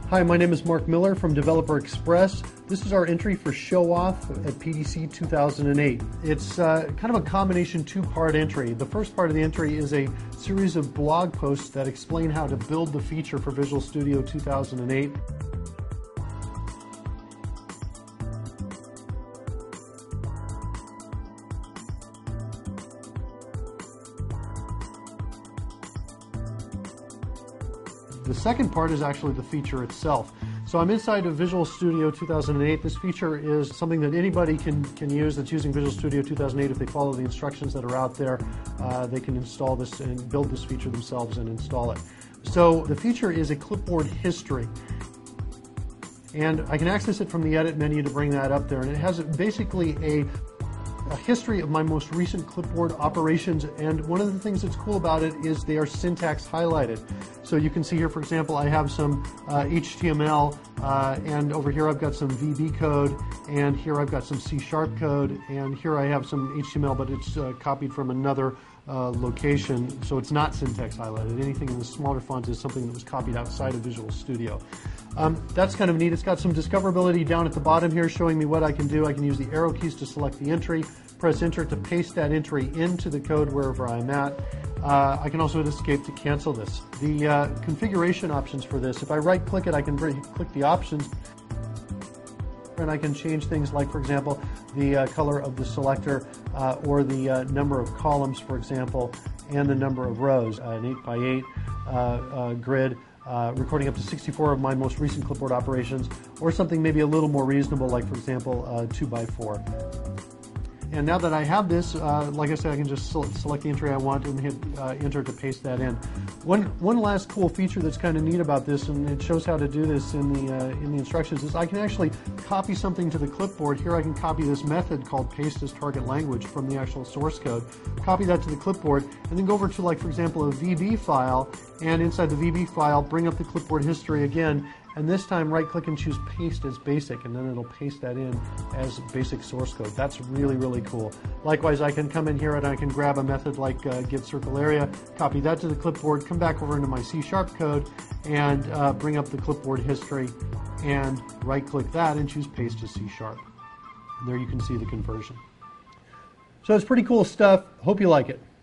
Hi, my name is Mark Miller from Developer Express. This is our entry for Show Off at PDC 2008. It's kind of a combination two-part entry. The first part of the entry is a series of blog posts that explain how to build the feature for Visual Studio 2008. The second part is actually the feature itself. So I'm inside of Visual Studio 2008. This feature is something that anybody can use that's using Visual Studio 2008. If they follow the instructions that are out there, they can install this and build this feature themselves and install it. So the feature is a clipboard history. And I can access it from the edit menu to bring that up there. And it has basically a history of my most recent clipboard operations, and one of the things that's cool about it is they are syntax highlighted. So you can see here, for example, I have some HTML, and over here I've got some VB code, and here I've got some C# code, and here I have some HTML, but it's copied from another location, so it's not syntax highlighted. Anything in the smaller font is something that was copied outside of Visual Studio. That's kind of neat. It's got some discoverability down at the bottom here showing me what I can do. I can use the arrow keys to select the entry, press enter to paste that entry into the code wherever I'm at. I can also hit escape to cancel this. The configuration options for this, if I right click it, I can click the options and I can change things like, for example, the color of the selector or the number of columns, for example, and the number of rows, an 8x8 grid. Recording up to 64 of my most recent clipboard operations, or something maybe a little more reasonable, like, for example, 2x4. And now that I have this, like I said, I can just select the entry I want and hit enter to paste that in. One last cool feature that's kind of neat about this, and it shows how to do this in the instructions, is I can actually copy something to the clipboard. Here I can copy this method called paste as target language from the actual source code, copy that to the clipboard, and then go over to, like, for example, a VB file, and inside the VB file, bring up the clipboard history again, and this time right-click and choose Paste as Basic, and then it'll paste that in as basic source code. That's really, really cool. Likewise, I can come in here and I can grab a method like get circle area, copy that to the clipboard, come back over into my C# code, and bring up the clipboard history, and right-click that and choose Paste as C#. There you can see the conversion. So it's pretty cool stuff. Hope you like it.